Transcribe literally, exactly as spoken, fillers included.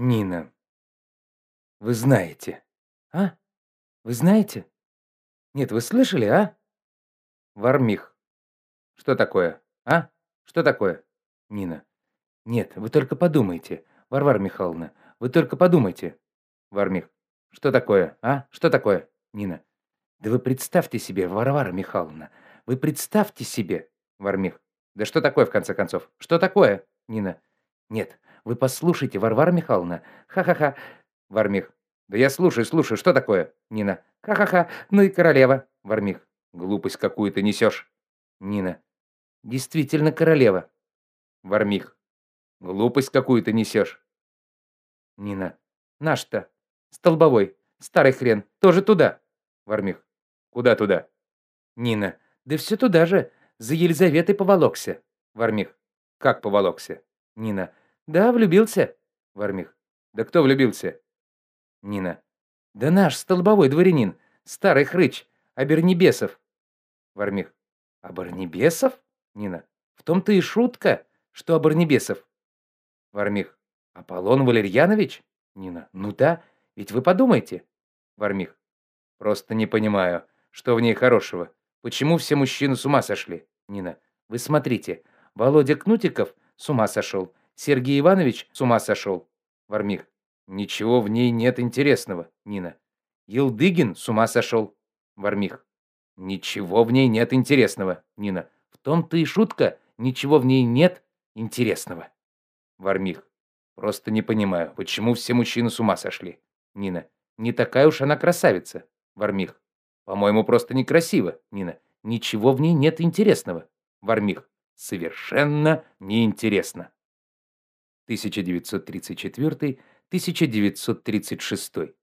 Нина. Вы знаете. А? Вы знаете? Нет, вы слышали, а? Вармих. Что такое? А? Что такое? Нина. Нет, вы только подумайте, Варвара Михайловна, вы только подумайте. Вармих. Что такое, а? Что такое? Нина. Да вы представьте себе, Варвара Михайловна, вы представьте себе. Вармих. Да что такое, в конце концов? Что такое? Нина. Нет, вы послушайте, Варвара Михайловна. Ха-ха-ха. Вармих. Да я слушаю, слушаю, что такое? Нина. Ха-ха-ха, ну и королева. Вармих. Глупость какую ты несешь. Нина. Действительно королева. Вармих. Глупость какую ты несешь. Нина. Наш-то. Столбовой. Старый хрен. Тоже туда. Вармих. Куда туда? Нина. Да все туда же. За Елизаветой поволокся. Вармих. Как поволокся? Нина. Да, влюбился. Вармих. Да кто влюбился? Нина. Да наш столбовой дворянин. Старый хрыч. Абернебесов. Вармих. Абернебесов? Нина. В том-то и шутка, что Абернебесов. Вармих. Аполлон Валерьянович? Нина. Ну да, ведь вы подумайте. Вармих. Просто не понимаю, что в ней хорошего. Почему все мужчины с ума сошли? Нина. Вы смотрите. Володя Кнутиков с ума сошел. Сергей Иванович с ума сошел. Вармих. Ничего в ней нет интересного. Нина. Елдыгин с ума сошел. Вармих. Ничего в ней нет интересного. Нина. В том-то и шутка. Ничего в ней нет интересного. Вармих. Просто не понимаю, почему все мужчины с ума сошли. Нина. Не такая уж она красавица. Вармих. По-моему, просто некрасиво. Нина. Ничего в ней нет интересного. Вармих. Совершенно неинтересно. тысяча девятьсот тридцать четвёртый — тысяча девятьсот тридцать шестой.